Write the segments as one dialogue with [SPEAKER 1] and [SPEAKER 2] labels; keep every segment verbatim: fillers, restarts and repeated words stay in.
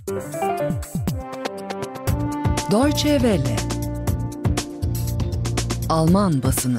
[SPEAKER 1] Deutsche Welle. Alman basını.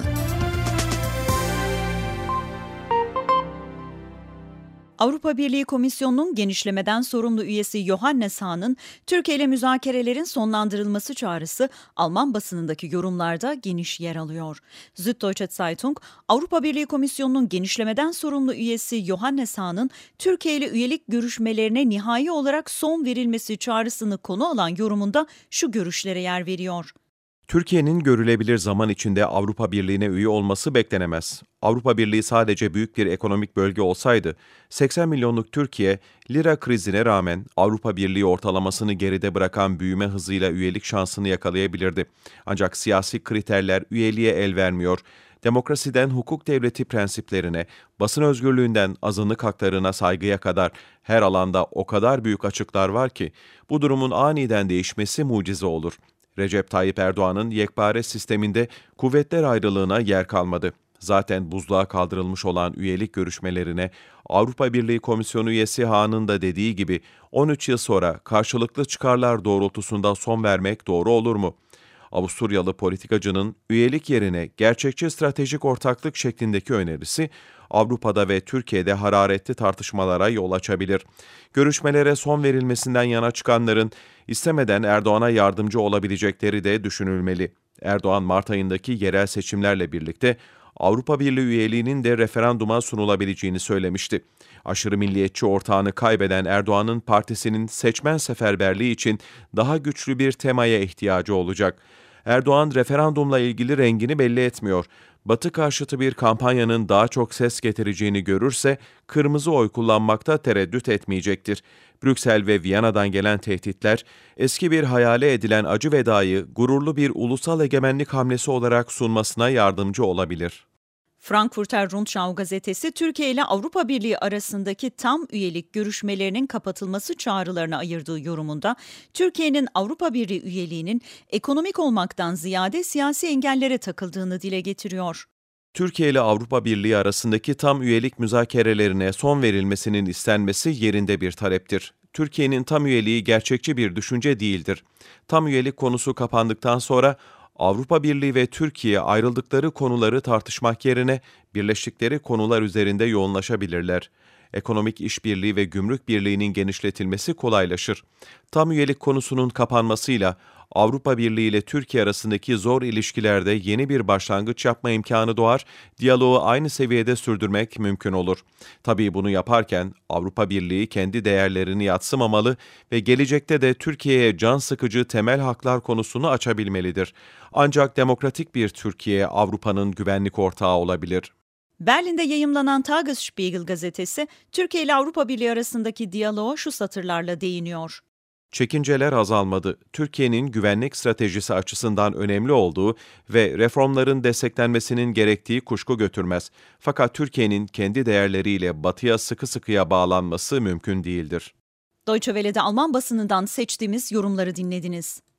[SPEAKER 2] Avrupa Birliği Komisyonu'nun genişlemeden sorumlu üyesi Johannes Hahn'ın Türkiye ile müzakerelerin sonlandırılması çağrısı Alman basınındaki yorumlarda geniş yer alıyor. Süddeutsche Zeitung, Avrupa Birliği Komisyonu'nun genişlemeden sorumlu üyesi Johannes Hahn'ın Türkiye ile üyelik görüşmelerine nihai olarak son verilmesi çağrısını konu alan yorumunda şu görüşlere yer veriyor.
[SPEAKER 3] Türkiye'nin görülebilir zaman içinde Avrupa Birliği'ne üye olması beklenemez. Avrupa Birliği sadece büyük bir ekonomik bölge olsaydı, seksen milyonluk Türkiye, lira krizine rağmen Avrupa Birliği ortalamasını geride bırakan büyüme hızıyla üyelik şansını yakalayabilirdi. Ancak siyasi kriterler üyeliğe el vermiyor. Demokrasiden hukuk devleti prensiplerine, basın özgürlüğünden azınlık haklarına saygıya kadar her alanda o kadar büyük açıklar var ki, bu durumun aniden değişmesi mucize olur. Recep Tayyip Erdoğan'ın yekpare sisteminde kuvvetler ayrılığına yer kalmadı. Zaten buzluğa kaldırılmış olan üyelik görüşmelerine Avrupa Birliği Komisyonu üyesi Hahn'ın da dediği gibi on üç yıl sonra karşılıklı çıkarlar doğrultusunda son vermek doğru olur mu? Avusturyalı politikacının üyelik yerine gerçekçi stratejik ortaklık şeklindeki önerisi Avrupa'da ve Türkiye'de hararetli tartışmalara yol açabilir. Görüşmelere son verilmesinden yana çıkanların istemeden Erdoğan'a yardımcı olabilecekleri de düşünülmeli. Erdoğan Mart ayındaki yerel seçimlerle birlikte Avrupa Birliği üyeliğinin de referanduma sunulabileceğini söylemişti. Aşırı milliyetçi ortağını kaybeden Erdoğan'ın partisinin seçmen seferberliği için daha güçlü bir temaya ihtiyacı olacak. Erdoğan referandumla ilgili rengini belli etmiyor. Batı karşıtı bir kampanyanın daha çok ses getireceğini görürse kırmızı oy kullanmakta tereddüt etmeyecektir. Brüksel ve Viyana'dan gelen tehditler eski bir hayale edilen acı vedayı gururlu bir ulusal egemenlik hamlesi olarak sunmasına yardımcı olabilir.
[SPEAKER 2] Frankfurter Rundschau gazetesi, Türkiye ile Avrupa Birliği arasındaki tam üyelik görüşmelerinin kapatılması çağrılarına ayırdığı yorumunda, Türkiye'nin Avrupa Birliği üyeliğinin ekonomik olmaktan ziyade siyasi engellere takıldığını dile getiriyor.
[SPEAKER 3] Türkiye ile Avrupa Birliği arasındaki tam üyelik müzakerelerine son verilmesinin istenmesi yerinde bir taleptir. Türkiye'nin tam üyeliği gerçekçi bir düşünce değildir. Tam üyelik konusu kapandıktan sonra Avrupa Birliği ve Türkiye ayrıldıkları konuları tartışmak yerine birleştikleri konular üzerinde yoğunlaşabilirler. Ekonomik işbirliği ve gümrük birliğinin genişletilmesi kolaylaşır. Tam üyelik konusunun kapanmasıyla Avrupa Birliği ile Türkiye arasındaki zor ilişkilerde yeni bir başlangıç yapma imkanı doğar, diyaloğu aynı seviyede sürdürmek mümkün olur. Tabii bunu yaparken Avrupa Birliği kendi değerlerini yadsımamalı ve gelecekte de Türkiye'ye can sıkıcı temel haklar konusunu açabilmelidir. Ancak demokratik bir Türkiye Avrupa'nın güvenlik ortağı olabilir.
[SPEAKER 2] Berlin'de yayımlanan Tagesspiegel gazetesi, Türkiye ile Avrupa Birliği arasındaki diyaloğa şu satırlarla değiniyor.
[SPEAKER 3] Çekinceler azalmadı. Türkiye'nin güvenlik stratejisi açısından önemli olduğu ve reformların desteklenmesinin gerektiği kuşku götürmez. Fakat Türkiye'nin kendi değerleriyle Batı'ya sıkı sıkıya bağlanması mümkün değildir.
[SPEAKER 2] Deutsche Welle'de Alman basınından seçtiğimiz yorumları dinlediniz.